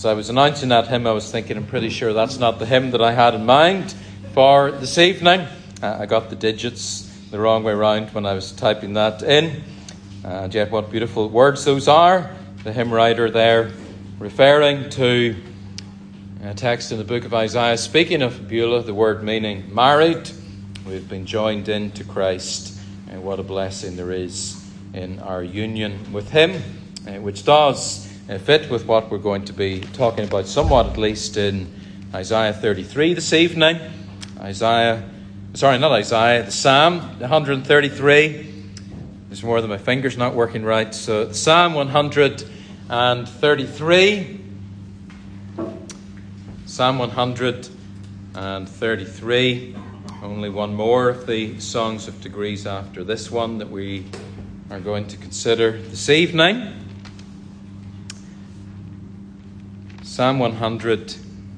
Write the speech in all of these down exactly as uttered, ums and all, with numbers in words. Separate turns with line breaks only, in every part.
I was announcing that hymn, I was thinking, I'm pretty sure that's not the hymn that I had in mind for this evening. Uh, I got the digits the wrong way round when I was typing that in. Uh, and yet what beautiful words those are. The hymn writer there referring to a text in the book of Isaiah, speaking of Beulah, the word meaning married. We've been joined into Christ, and what a blessing there is in our union with him, uh, which does uh, fit with what we're going to be talking about, somewhat at least, in Isaiah thirty-three this evening. Isaiah, sorry, not Isaiah, the Psalm one hundred thirty-three. There's more than my fingers not working right. So Psalm one hundred thirty-three. Psalm one hundred thirty-three. Only one more of the songs of degrees after this one that we are going to consider this evening. Psalm one hundred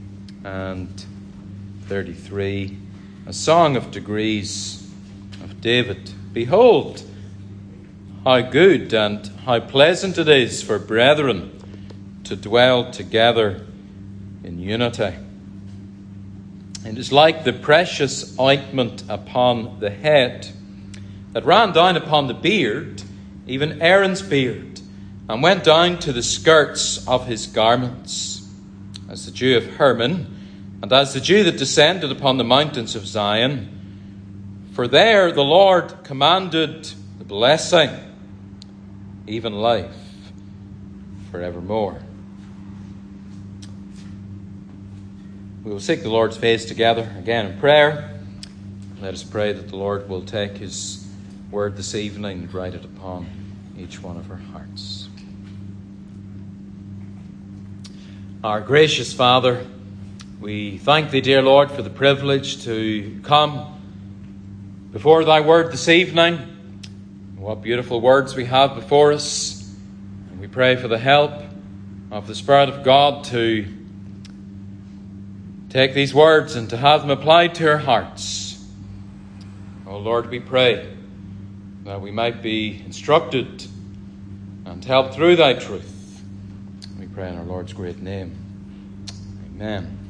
thirty-three, a song of degrees of David. Behold, how good and how pleasant it is for brethren to dwell together in unity. It is like the precious ointment upon the head that ran down upon the beard, even Aaron's beard, and went down to the skirts of his garments, as the dew of Hermon, and as the dew that descended upon the mountains of Zion. For there the Lord commanded the blessing, even life forevermore. We will seek the Lord's face together again in prayer. Let us pray that the Lord will take his word this evening and write it upon each one of our hearts. Our gracious Father, we thank thee, dear Lord, for the privilege to come before thy word this evening. What beautiful words we have before us. And we pray for the help of the Spirit of God to take these words and to have them applied to our hearts. Oh Lord, we pray that we might be instructed and helped through thy truth. We pray in our Lord's great name. Amen.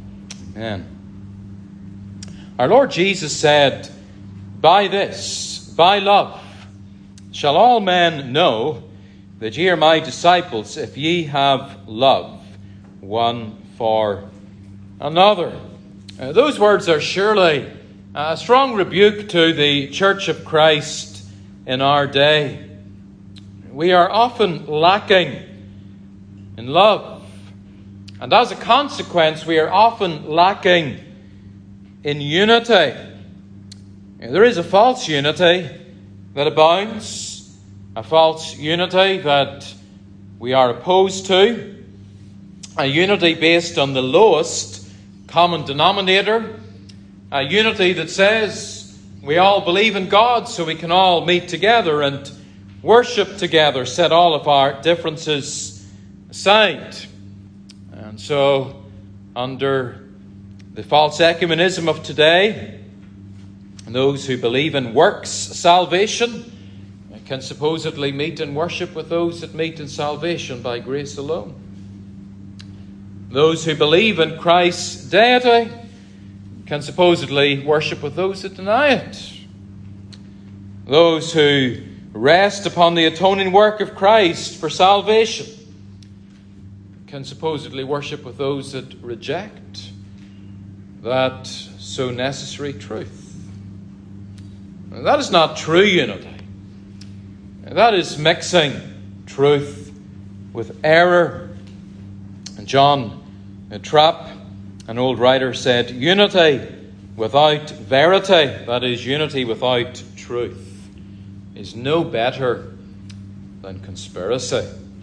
Amen. Our Lord Jesus said, "By this, by love, shall all men know that ye are my disciples, if ye have love one for another." Uh, those words are surely a strong rebuke to the Church of Christ in our day. We are often lacking in love, and as a consequence, we are often lacking in unity. There is a false unity that abounds, a false unity that we are opposed to, a unity based on the lowest common denominator, a unity that says we all believe in God so we can all meet together and worship together, set all of our differences aside. And so, under the false ecumenism of today, those who believe in works salvation can supposedly meet and worship with those that meet in salvation by grace alone. Those who believe in Christ's deity can supposedly worship with those that deny it. Those who rest upon the atoning work of Christ for salvation can supposedly worship with those that reject that so necessary truth. Now, that is not true unity. That is mixing truth with error. And John Trapp, an old writer, said, "Unity without verity, that is, unity without truth, is no better than conspiracy."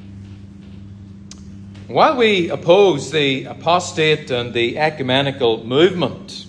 While we oppose the apostate and the ecumenical movement,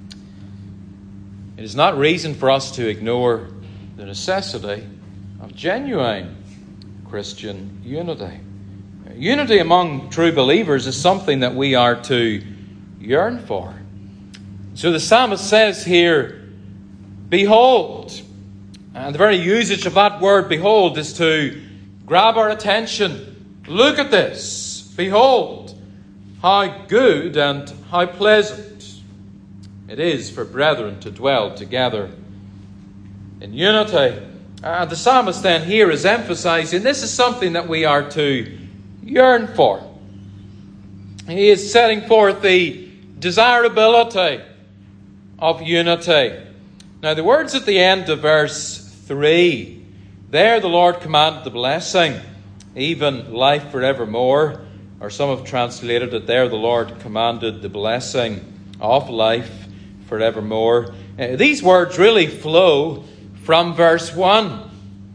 it is not reason for us to ignore the necessity of genuine Christian unity. Unity among true believers is something that we are to yearn for. So the psalmist says here, "Behold." And the very usage of that word, behold, is to grab our attention. Look at this. Behold, how good and how pleasant it is for brethren to dwell together in unity. And the psalmist then here is emphasizing this is something that we are to yearn for. He is setting forth the desirability of unity. Now the words at the end of verse three, there the Lord commanded the blessing, even life forevermore. Or some have translated it there, the Lord commanded the blessing of life forevermore. Uh, these words really flow from verse one.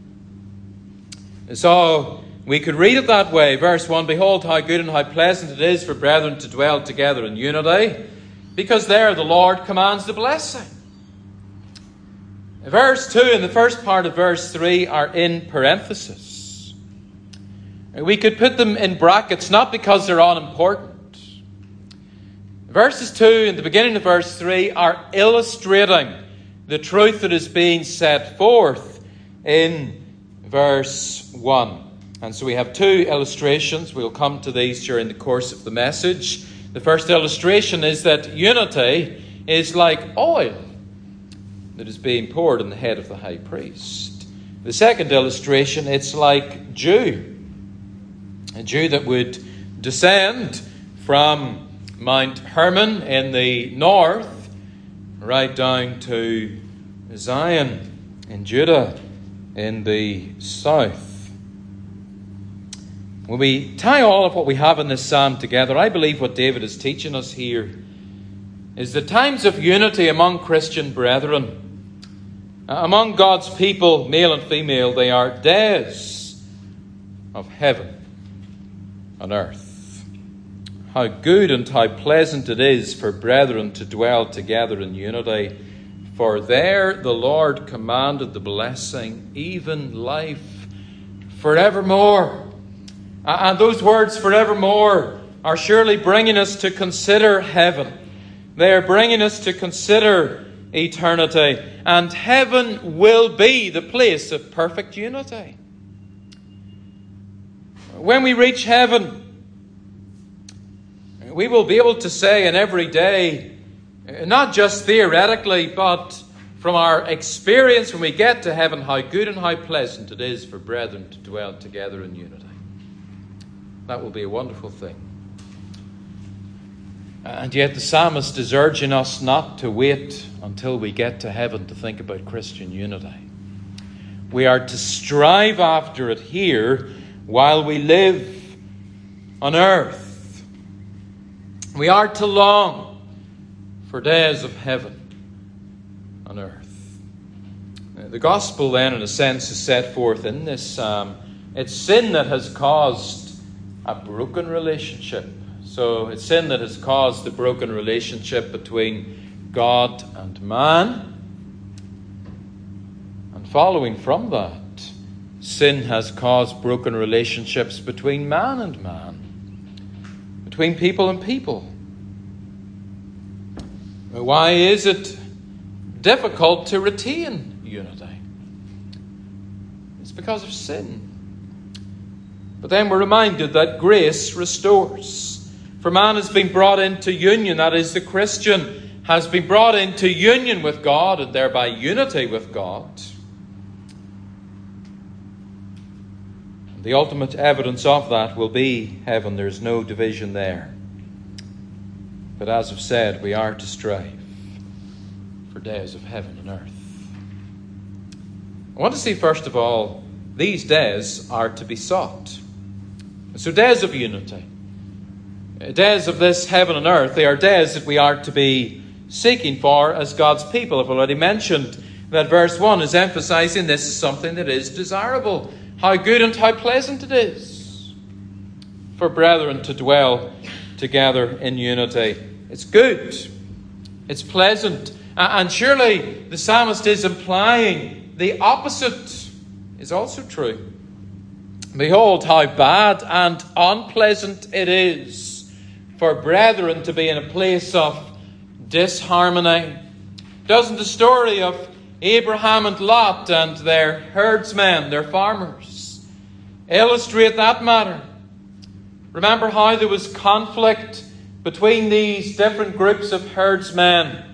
So we could read it that way. Verse one, behold how good and how pleasant it is for brethren to dwell together in unity. Because there the Lord commands the blessing. Verse two and the first part of verse three are in parenthesis. We could put them in brackets, not because they're unimportant. Verses two and the beginning of verse three are illustrating the truth that is being set forth in verse one. And so we have two illustrations. We'll come to these during the course of the message. The first illustration is that unity is like oil that is being poured on the head of the high priest. The second illustration, it's like dew. A dew that would descend from Mount Hermon in the north right down to Zion in Judah in the south. When we tie all of what we have in this psalm together, I believe what David is teaching us here is the times of unity among Christian brethren, among God's people, male and female, they are days of heaven on earth. How good and how pleasant it is for brethren to dwell together in unity. For there the Lord commanded the blessing, even life forevermore. And those words forevermore are surely bringing us to consider heaven. They are bringing us to consider eternity. And heaven will be the place of perfect unity. When we reach heaven, we will be able to say in every day, not just theoretically, but from our experience when we get to heaven, how good and how pleasant it is for brethren to dwell together in unity. That will be a wonderful thing. And yet the psalmist is urging us not to wait until we get to heaven to think about Christian unity. We are to strive after it here while we live on earth. We are to long for days of heaven on earth. The gospel then, in a sense, is set forth in this psalm. It's sin that has caused a broken relationship. So it's sin that has caused the broken relationship between God and man. And following from that, sin has caused broken relationships between man and man, between people and people. Why is it difficult to retain unity? It's because of sin. But then we're reminded that grace restores. For man has been brought into union, that is, the Christian has been brought into union with God and thereby unity with God. The ultimate evidence of that will be heaven. There's no division there. But as I've said, we are to strive for days of heaven and earth. I want to see, first of all, these days are to be sought. So days of unity, days of this heaven and earth, they are days that we are to be seeking for as God's people. I've already mentioned that verse one is emphasizing this is something that is desirable. How good and how pleasant it is for brethren to dwell together in unity. It's good. It's pleasant. And surely the psalmist is implying the opposite is also true. Behold how bad and unpleasant it is for brethren to be in a place of disharmony. Doesn't the story of Abraham and Lot and their herdsmen, their farmers, illustrate that matter? Remember how there was conflict between these different groups of herdsmen.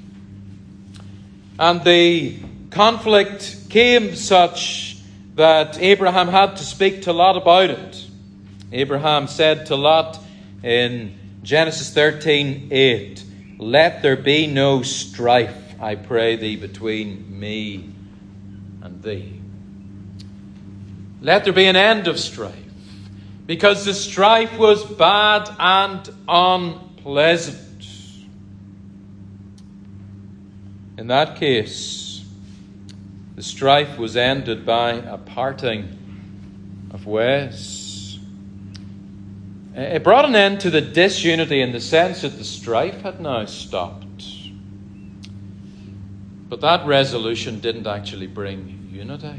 And the conflict came such that Abraham had to speak to Lot about it. Abraham said to Lot in Genesis thirteen eight, "Let there be no strife, I pray thee, between me and thee." Let there be an end of strife, because the strife was bad and unpleasant. In that case, the strife was ended by a parting of ways. It brought an end to the disunity in the sense that the strife had now stopped. But that resolution didn't actually bring unity.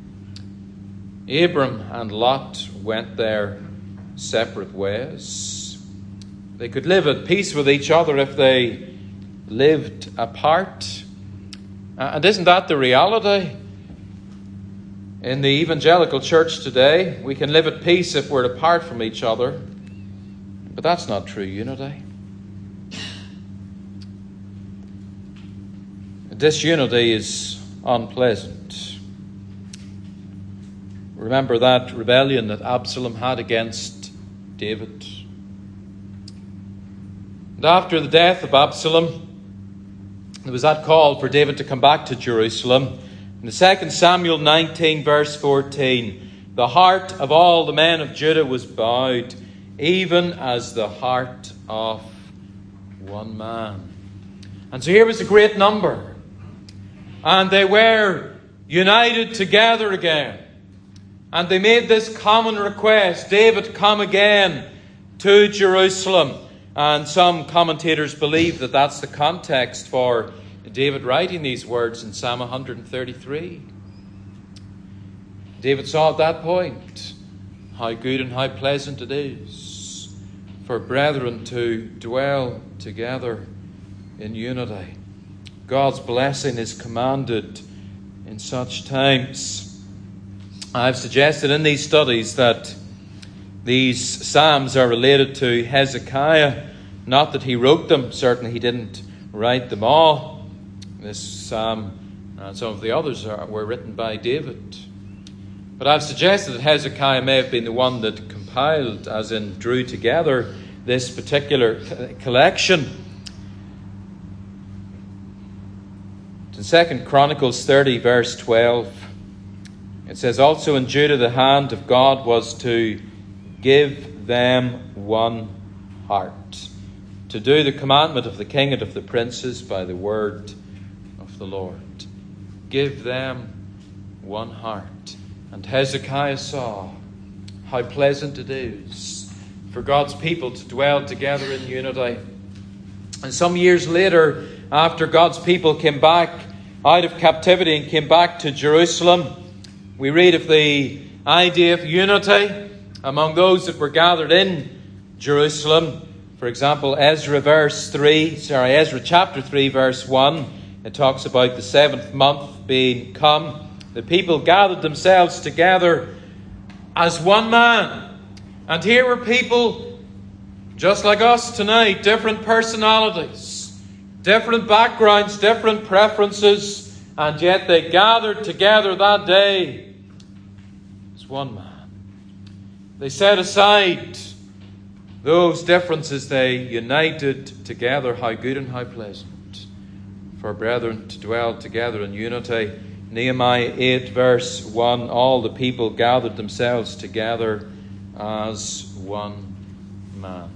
Abram and Lot went their separate ways. They could live at peace with each other if they lived apart. And isn't that the reality? In the evangelical church today, we can live at peace if we're apart from each other. But that's not true unity. Disunity is unpleasant. Remember that rebellion that Absalom had against David. And after the death of Absalom, there was that call for David to come back to Jerusalem. In the Second Samuel nineteen, verse fourteen, the heart of all the men of Judah was bowed, even as the heart of one man. And so here was a great number. And they were united together again. And they made this common request: David, come again to Jerusalem. And some commentators believe that that's the context for David writing these words in Psalm one thirty-three. David saw at that point how good and how pleasant it is for brethren to dwell together in unity. God's blessing is commanded in such times. I've suggested in these studies that these Psalms are related to Hezekiah. Not that he wrote them. Certainly he didn't write them all. This Psalm and some of the others are, were written by David. But I've suggested that Hezekiah may have been the one that compiled, as in drew together, this particular collection. In Second Chronicles thirty, verse twelve, it says, "Also in Judah the hand of God was to give them one heart, to do the commandment of the king and of the princes by the word of the Lord." Give them one heart. And Hezekiah saw how pleasant it is for God's people to dwell together in unity. And some years later, after God's people came back out of captivity and came back to Jerusalem, we read of the idea of unity among those that were gathered in Jerusalem. For example, Ezra verse three, sorry, Ezra chapter three, verse one, it talks about the seventh month being come. The people gathered themselves together as one man. And here were people just like us tonight, different personalities, different backgrounds, different preferences, and yet they gathered together that day as one man. They set aside those differences, they united together. How good and how pleasant for brethren to dwell together in unity. Nehemiah eight, verse one, all the people gathered themselves together as one man.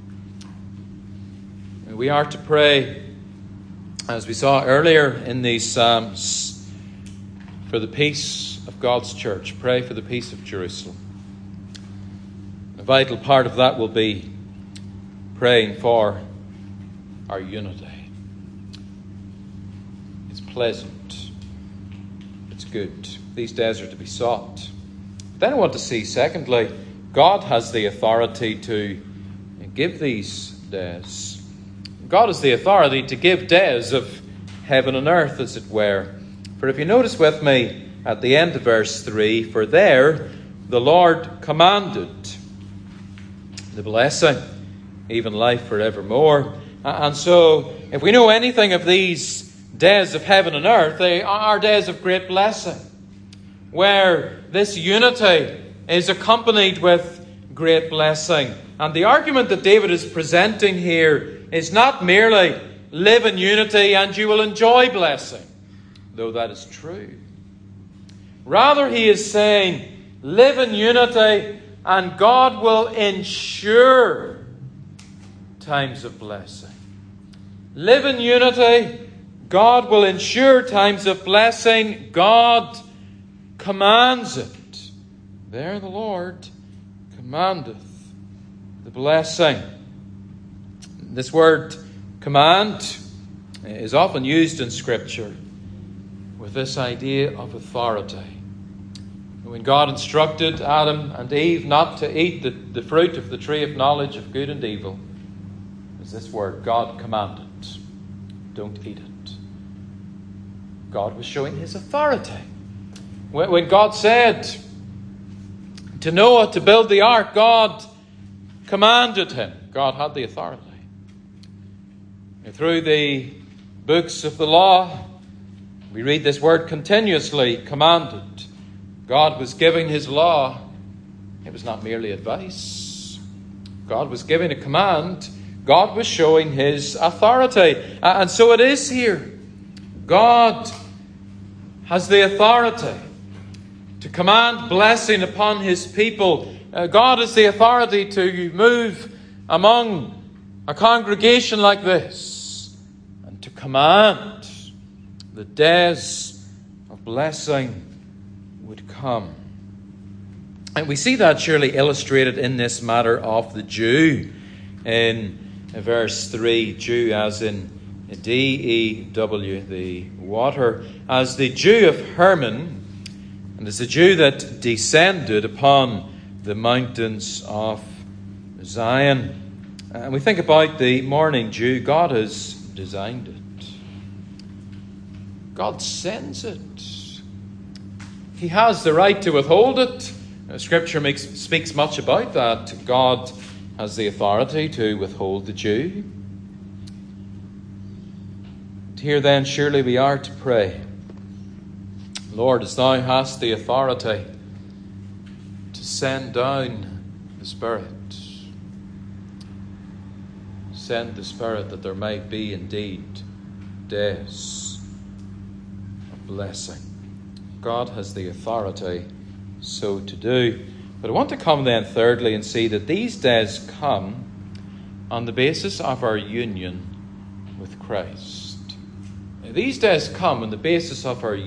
And we are to pray, as we saw earlier in these Psalms, for the peace of God's church. Pray for the peace of Jerusalem. A vital part of that will be praying for our unity. It's pleasant. It's good. These days are to be sought. But then I want to see, secondly, God has the authority to give these days. God has the authority to give days of heaven and earth, as it were. For if you notice with me at the end of verse three, for there the Lord commanded the blessing, even life forevermore. And so, if we know anything of these days of heaven and earth, they are days of great blessing, where this unity is accompanied with great blessing. And the argument that David is presenting here is not merely live in unity and you will enjoy blessing, though that is true. Rather, he is saying, live in unity and God will ensure times of blessing. Live in unity, God will ensure times of blessing. God commands it. There the Lord commandeth the blessing. This word command is often used in Scripture with this idea of authority. When God instructed Adam and Eve not to eat the, the fruit of the tree of knowledge of good and evil, is this word, God commanded, don't eat it. God was showing his authority. When, when God said to Noah to build the ark, God commanded him. God had the authority. And through the books of the law, we read this word continuously, commanded. God was giving his law. It was not merely advice. God was giving a command. God was showing his authority. And so it is here. God has the authority to command blessing upon his people. Uh, God has the authority to move among a congregation like this and to command the days of blessing would come. And we see that surely illustrated in this matter of the Jew in verse three, Jew as in D E W, the water, as the Jew of Hermon, and as the Jew that descended upon the mountains of Zion. And we think about the morning dew. God has designed it. God sends it. He has the right to withhold it. Scripture makes, speaks much about that. God has the authority to withhold the dew. Here then surely we are to pray, Lord, as thou hast the authority to send down the Spirit, send the Spirit that there might be indeed days of blessing. God has the authority so to do. But I want to come then thirdly and see that these days come on the basis of our union with Christ. These days come on the basis of our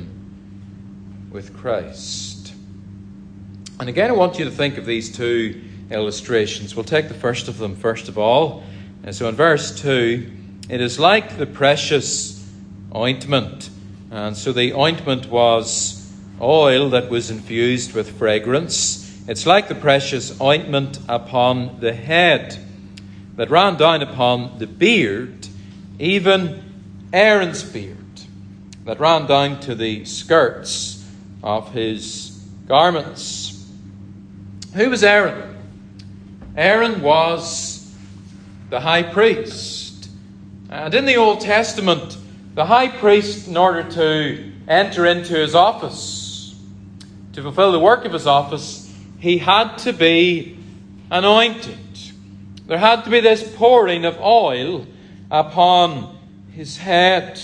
union with Christ. And again, I want you to think of these two illustrations. We'll take the first of them first of all. And so in verse two, it is like the precious ointment. And so the ointment was oil that was infused with fragrance. It's like the precious ointment upon the head that ran down upon the beard, even Aaron's beard, that ran down to the skirts of his garments. Who was Aaron? Aaron was the high priest. And in the Old Testament, the high priest, in order to enter into his office, to fulfill the work of his office, he had to be anointed. There had to be this pouring of oil upon his head.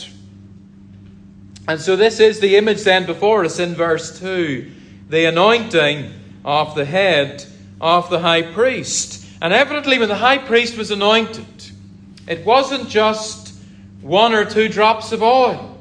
And so this is the image then before us in verse two, the anointing of the head of the high priest. And evidently when the high priest was anointed, it wasn't just one or two drops of oil.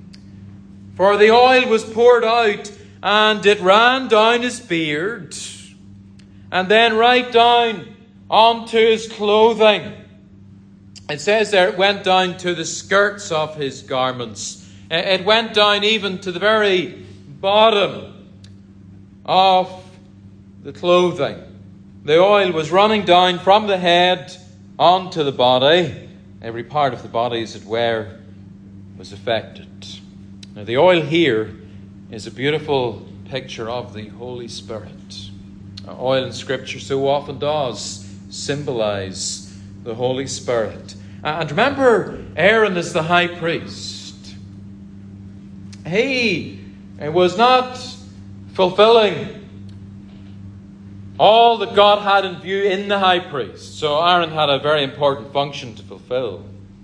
For the oil was poured out and it ran down his beard and then right down onto his clothing. It says there it went down to the skirts of his garments. It went down even to the very bottom of the clothing. The oil was running down from the head onto the body. Every part of the body, as it were, was affected. Now the oil here is a beautiful picture of the Holy Spirit. Oil in Scripture so often does symbolize the Holy Spirit. And remember, Aaron is the high priest. He was not fulfilling all that God had in view in the high priest. So Aaron had a very important function to fulfill.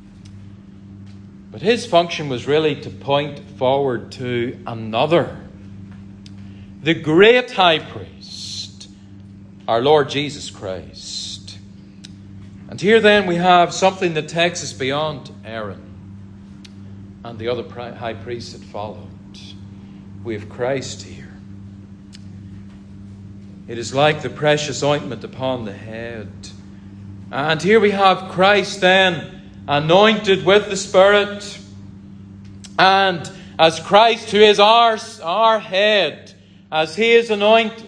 But his function was really to point forward to another, the great high priest, our Lord Jesus Christ. And here then we have something that takes us beyond Aaron and the other high priests that followed. We have Christ here. It is like the precious ointment upon the head. And here we have Christ then anointed with the Spirit. And as Christ, who is our, our head, as he is anointed,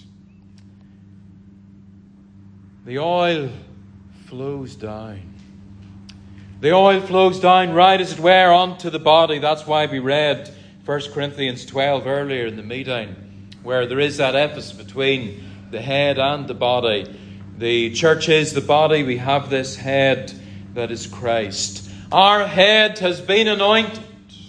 the oil flows down. The oil flows down right, as it were, onto the body. That's why we read First Corinthians twelve earlier in the meeting, where there is that emphasis between the head and the body. The church is the body. We have this head that is Christ. Our head has been anointed.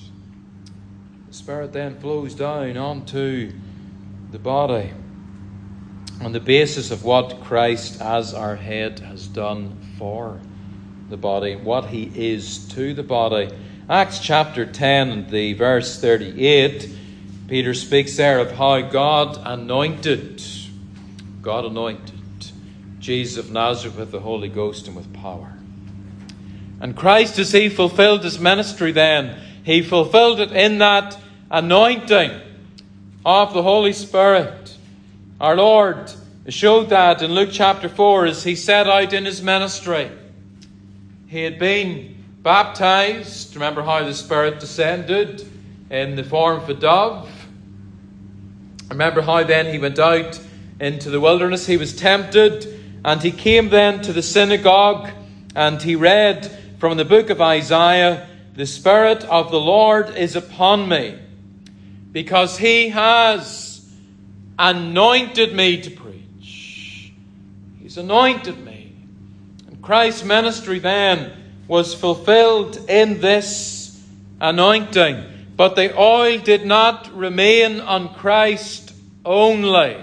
The Spirit then flows down onto the body on the basis of what Christ as our head has done for the body, what he is to the body. Acts chapter ten and the verse thirty-eight, Peter speaks there of how God anointed, God anointed Jesus of Nazareth with the Holy Ghost and with power. And Christ, as he fulfilled his ministry then, he fulfilled it in that anointing of the Holy Spirit. Our Lord showed that in Luke chapter four as he set out in his ministry. He had been baptized. Remember how the Spirit descended in the form of a dove. Remember how then he went out into the wilderness. He was tempted, and he came then to the synagogue, and he read from the book of Isaiah, "The Spirit of the Lord is upon me, because he has anointed me to preach." He's anointed me. And Christ's ministry then was fulfilled in this anointing. But the oil did not remain on Christ only.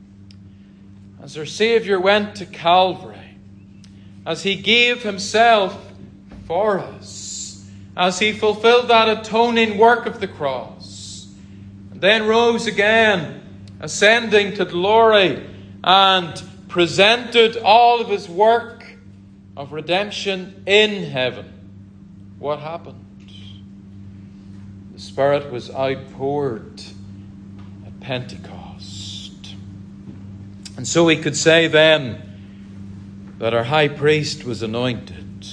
As our Saviour went to Calvary, as he gave himself for us, as he fulfilled that atoning work of the cross, and then rose again, ascending to glory, and presented all of his work of redemption in heaven, what happened? The Spirit was outpoured at Pentecost. And so we could say then that our high priest was anointed.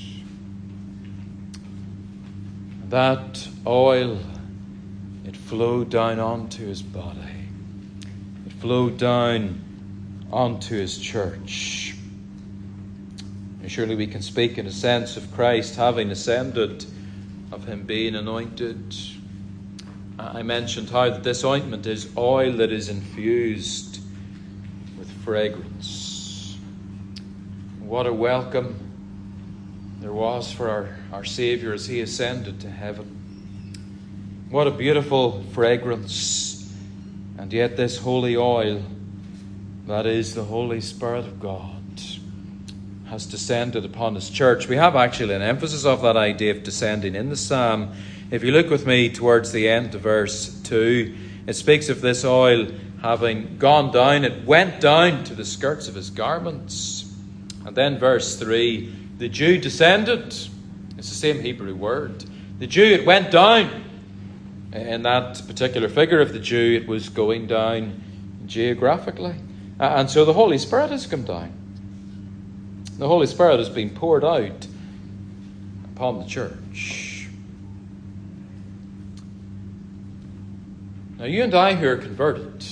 That oil, it flowed down onto his body. It flowed down onto his church. And surely we can speak in a sense of Christ having ascended, of him being anointed. I mentioned how that this ointment is oil that is infused with fragrance. What a welcome there was for our, our Saviour as he ascended to heaven. What a beautiful fragrance. And yet this holy oil, that is the Holy Spirit of God, has descended upon his church. We have actually an emphasis of that idea of descending in the psalm. If you look with me towards the end of verse two, it speaks of this oil having gone down. It went down to the skirts of his garments. And then verse three, the dew descended. It's the same Hebrew word. The dew, it went down. In that particular figure of the dew, it was going down geographically. And so the Holy Spirit has come down. The Holy Spirit has been poured out upon the church. Now, you and I who are converted,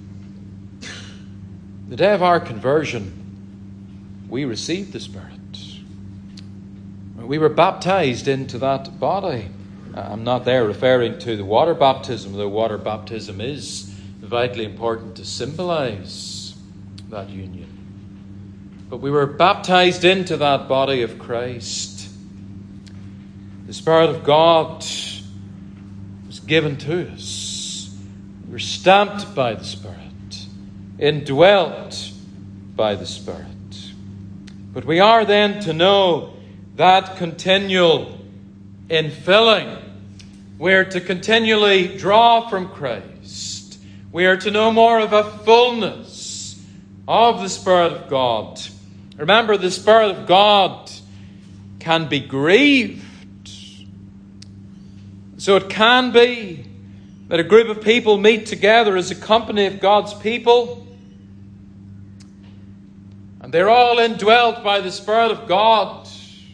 the day of our conversion, we received the Spirit. We were baptized into that body. I'm not there referring to the water baptism, though water baptism is vitally important to symbolize that union. but we were baptized into that body of Christ. The Spirit of God was given to us. We were stamped by the Spirit, indwelt by the Spirit. But we are then to know that continual infilling. We are to continually draw from Christ. We are to know more of a fullness of the Spirit of God. Remember, the Spirit of God can be grieved. So it can be that a group of people meet together as a company of God's people, and they're all indwelt by the Spirit of God.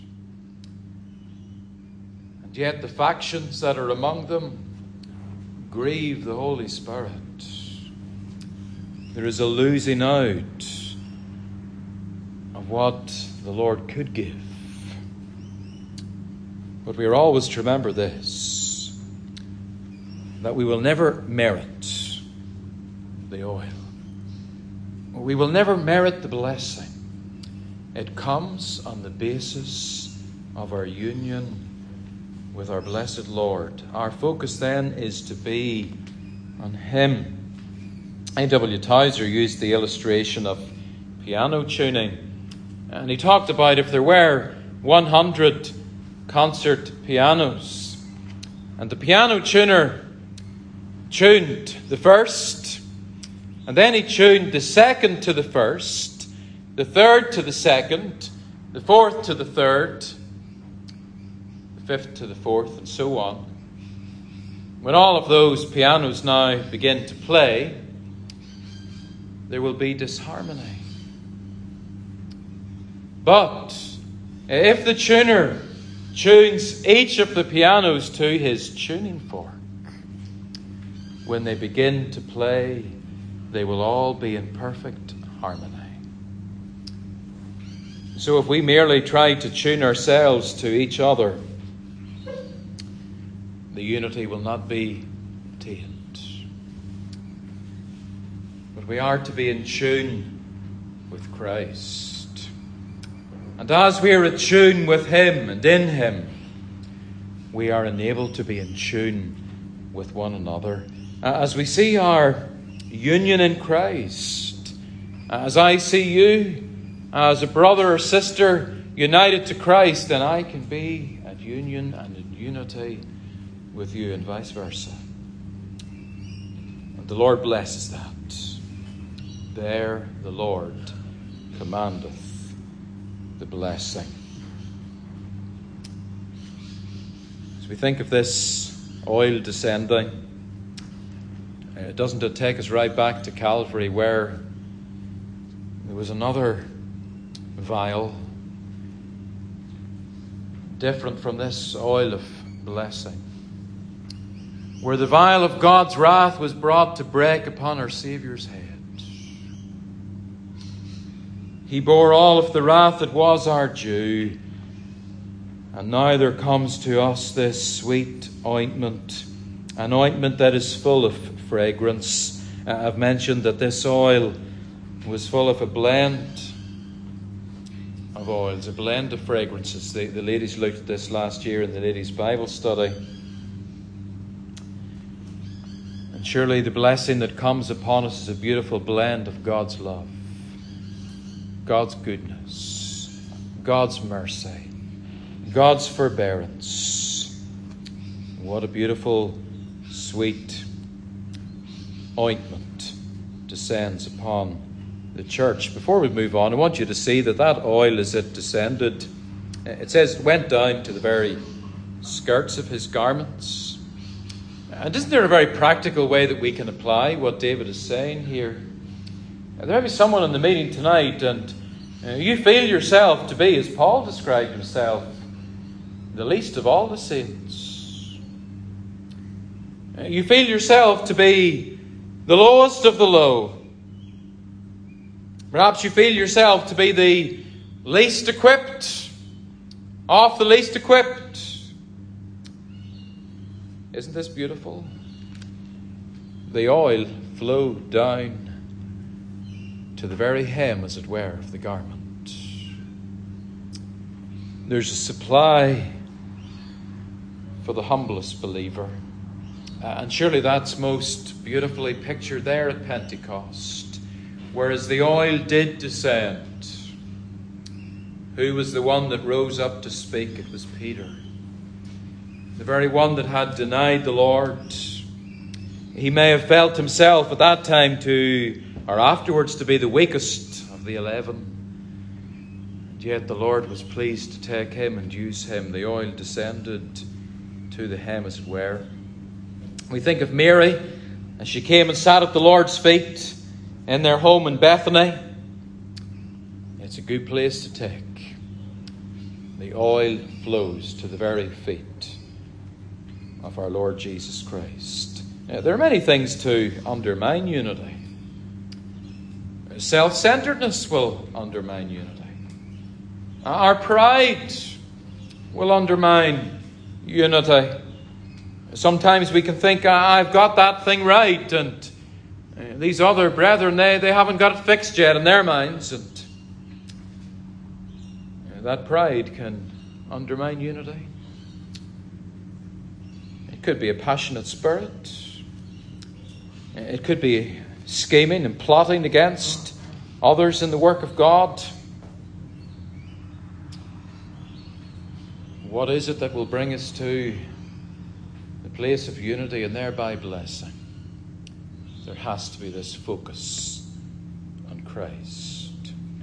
And yet the factions that are among them grieve the Holy Spirit. There is a losing out of what the Lord could give. But we are always to remember this, that we will never merit the oil. We will never merit the blessing. It comes on the basis of our union with our blessed Lord. Our focus then is to be on Him. A W Tozer used the illustration of piano tuning, and he talked about if there were one hundred concert pianos, and the piano tuner tuned the first, and then he tuned the second to the first, the third to the second, the fourth to the third, the fifth to the fourth, and so on. When all of those pianos now begin to play, there will be disharmony. But if the tuner tunes each of the pianos to his tuning fork, when they begin to play, they will all be in perfect harmony. So if we merely try to tune ourselves to each other, the unity will not be attained. But we are to be in tune with Christ. And as we are in tune with Him and in Him, we are enabled to be in tune with one another. As we see our union in Christ, as I see you as a brother or sister united to Christ, then I can be at union and in unity with you, and vice versa. And the Lord blesses that. There the Lord commandeth the blessing. As we think of this oil descending, uh, doesn't it take us right back to Calvary, where there was another vial different from this oil of blessing, where the vial of God's wrath was brought to break upon our Saviour's head. He bore all of the wrath that was our due, and now there comes to us this sweet ointment, an ointment that is full of fragrance. Uh, I've mentioned that this oil was full of a blend of oils, a blend of fragrances. The, the ladies looked at this last year in the ladies' Bible study. And surely the blessing that comes upon us is a beautiful blend of God's love, God's goodness, God's mercy, God's forbearance. What a beautiful, sweet ointment descends upon the church. Before we move on, I want you to see that that oil, as it descended, it says it went down to the very skirts of his garments. And isn't there a very practical way that we can apply what David is saying here? There may be someone in the meeting tonight, and uh, you feel yourself to be, as Paul described himself, the least of all the saints. Uh, you feel yourself to be the lowest of the low. Perhaps you feel yourself to be the least equipped, of the least equipped. Isn't this beautiful? The oil flowed down to the very hem, as it were, of the garment. there's a supply for the humblest believer. Uh, and surely that's most beautifully pictured there at Pentecost. Whereas the oil did descend, who was the one that rose up to speak? It was Peter. The very one that had denied the Lord. He may have felt himself at that time to, or afterwards, to be the weakest of the eleven. And yet the Lord was pleased to take him and use him. The oil descended to the hem, as it were. We think of Mary as she came and sat at the Lord's feet in their home in Bethany. It's a good place to take. The oil flows to the very feet of our Lord Jesus Christ. Now, there are many things to undermine unity. Self-centeredness will undermine unity. Our pride will undermine unity. Sometimes we can think, I've got that thing right, and these other brethren, they, they haven't got it fixed yet in their minds. And that pride can undermine unity. It could be a passionate spirit. It could be scheming and plotting against others in the work of God. What is it that will bring us to the place of unity and thereby blessing? There has to be this focus on Christ.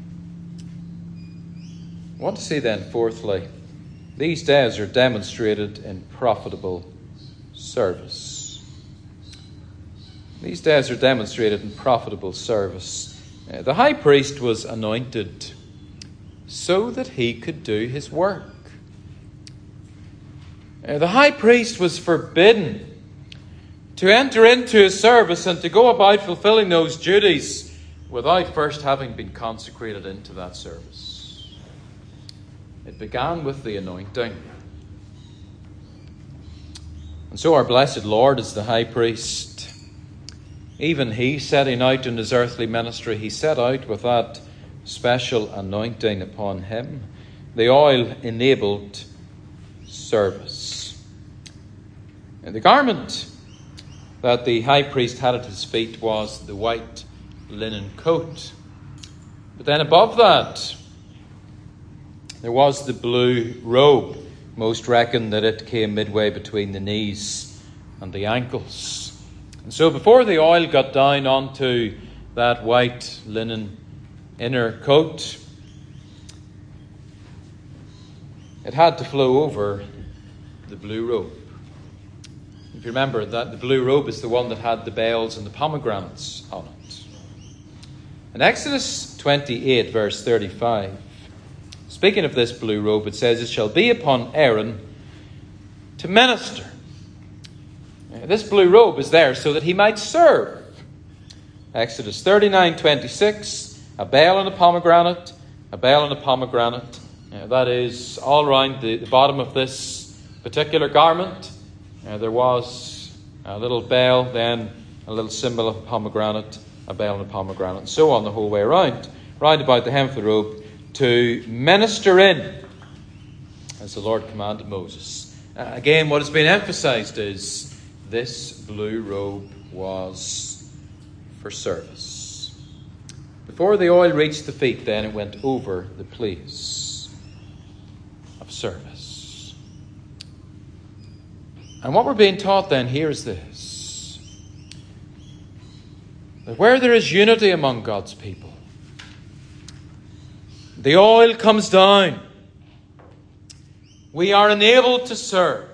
I want to see then, fourthly, these days are demonstrated in profitable service. These days are demonstrated in profitable service. Uh, the high priest was anointed so that he could do his work. Uh, the high priest was forbidden to enter into his service and to go about fulfilling those duties without first having been consecrated into that service. It began with the anointing. And so our blessed Lord is the high priest. Even he, setting out in his earthly ministry, he set out with that special anointing upon him. The oil enabled service. And the garment that the high priest had at his feet was the white linen coat. But then above that, there was the blue robe. Most reckon that it came midway between the knees and the ankles. And so before the oil got down onto that white linen inner coat, it had to flow over the blue robe. If you remember that the blue robe is the one that had the bells and the pomegranates on it. In Exodus twenty-eight, verse thirty-five, speaking of this blue robe, it says, "It shall be upon Aaron to minister." This blue robe is there so that he might serve. Exodus thirty-nine, twenty-six, a bell and a pomegranate, a bell and a pomegranate. Uh, that is all around the, the bottom of this particular garment. Uh, there was a little bell, then a little symbol of a pomegranate, a bell and a pomegranate, and so on the whole way around, round about the hem of the robe, to minister in, as the Lord commanded Moses. Uh, again, what has been emphasized is this blue robe was for service. Before the oil reached the feet, then it went over the place of service. And what we're being taught then here is this: that where there is unity among God's people, the oil comes down. We are enabled to serve.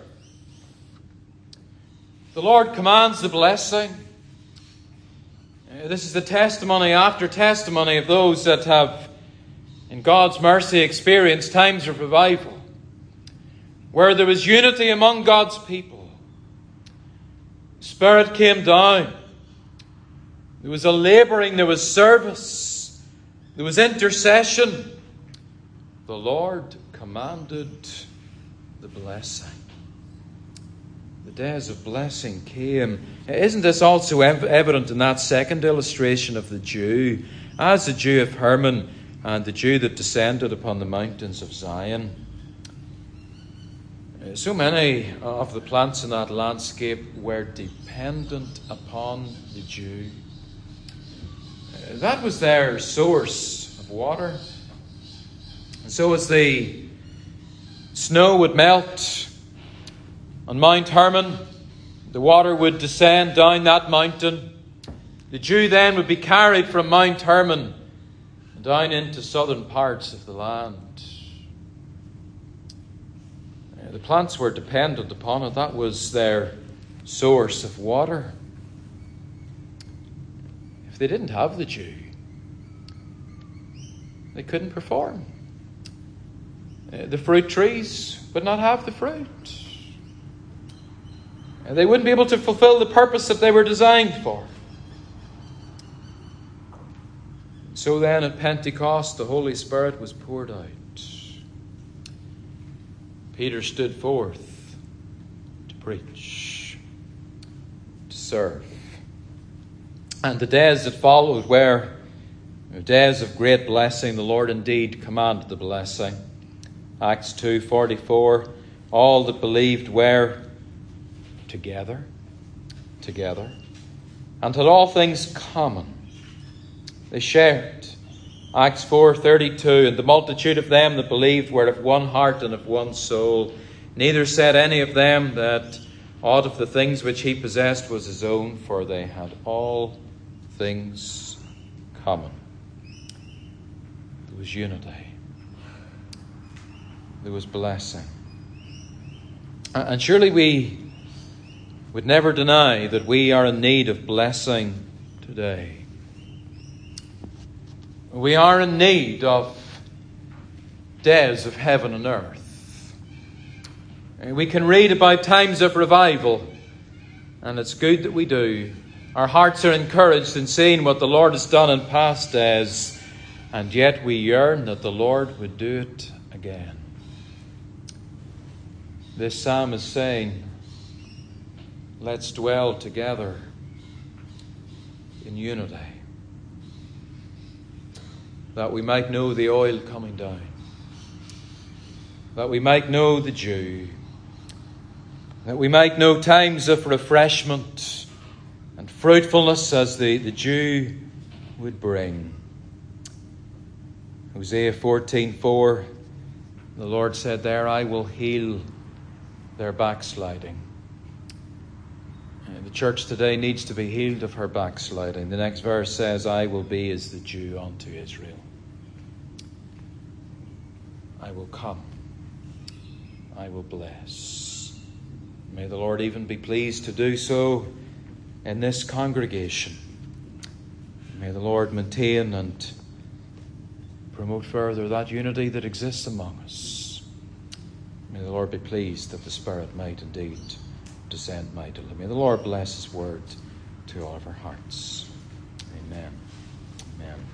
The Lord commands the blessing. This is the testimony after testimony of those that have, in God's mercy, experienced times of revival, where there was unity among God's people. The Spirit came down. There was a labouring, there was service, there was intercession. The Lord commanded the blessing. The days of blessing came. Isn't this also ev- evident in that second illustration of the Jew? As the Jew of Hermon and the Jew that descended upon the mountains of Zion. Uh, So many of the plants in that landscape were dependent upon the dew. Uh, That was their source of water. And so as the snow would melt on Mount Hermon, the water would descend down that mountain. The dew then would be carried from Mount Hermon down into southern parts of the land. Uh, The plants were dependent upon it. That was their source of water. If they didn't have the dew, they couldn't perform. Uh, The fruit trees would not have the fruit. Uh, They wouldn't be able to fulfill the purpose that they were designed for. So then at Pentecost, the Holy Spirit was poured out. Peter stood forth to preach, to serve. And the days that followed were days of great blessing. The Lord indeed commanded the blessing. Acts two forty-four, all that believed were together, together, and had all things common. They shared. Acts four thirty-two, and the multitude of them that believed were of one heart and of one soul. Neither said any of them that aught of the things which he possessed was his own, for they had all things common. There was unity. There was blessing. And surely we would never deny that we are in need of blessing today. We are in need of days of heaven and earth. We can read about times of revival, and it's good that we do. Our hearts are encouraged in seeing what the Lord has done in past days, and yet we yearn that the Lord would do it again. This psalm is saying, let's dwell together in unity, that we might know the oil coming down, that we might know the dew, that we might know times of refreshment and fruitfulness as the, the dew would bring. Hosea fourteen four, the Lord said there, I will heal their backsliding. The church today needs to be healed of her backsliding. The next verse says, I will be as the dew unto Israel. I will come. I will bless. May the Lord even be pleased to do so in this congregation. May the Lord maintain and promote further that unity that exists among us. May the Lord be pleased that the Spirit might indeed descend mightily. May the Lord bless His word to all of our hearts. Amen.